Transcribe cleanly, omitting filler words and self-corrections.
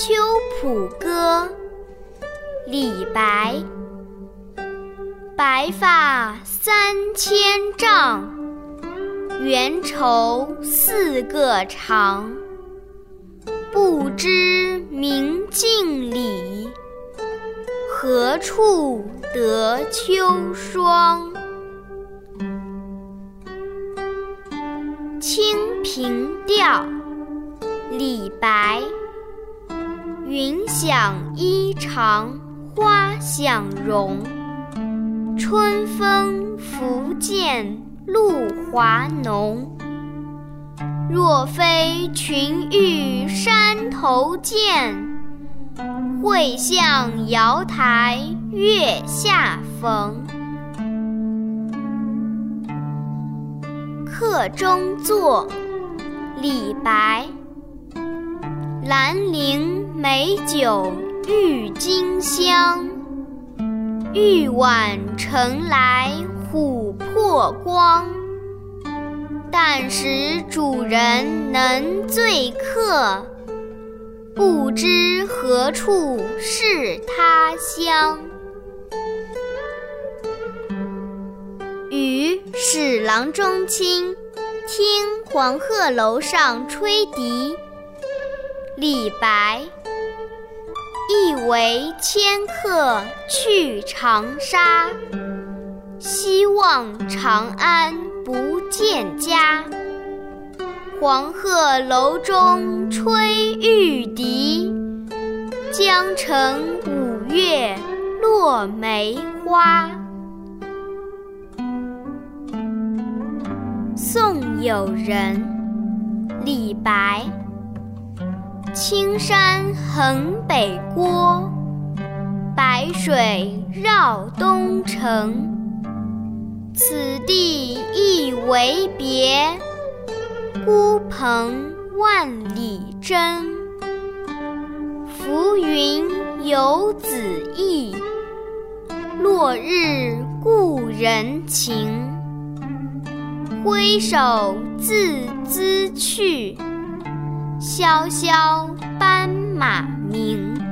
秋浦歌》李白。白发3000丈，缘愁4个长。不知明镜里，何处得秋霜。《清平调》李白。云想衣裳花想容，春风拂槛露华浓。若非群玉山头见，会向瑶台月下逢。客中作，李白。兰陵美酒郁金香，玉碗盛来琥珀光。但使主人能醉客，不知何处是他乡。与使郎中亲，听黄鹤楼上吹笛。李白。一为迁客去长沙，希望长安不见家。黄鹤楼中吹玉笛，江城5月落梅花。送友人，李白。青山横北郭，白水绕东城。此地一为别，孤蓬万里征。浮云游子意，落日故人情。挥手自去，萧萧斑马鸣。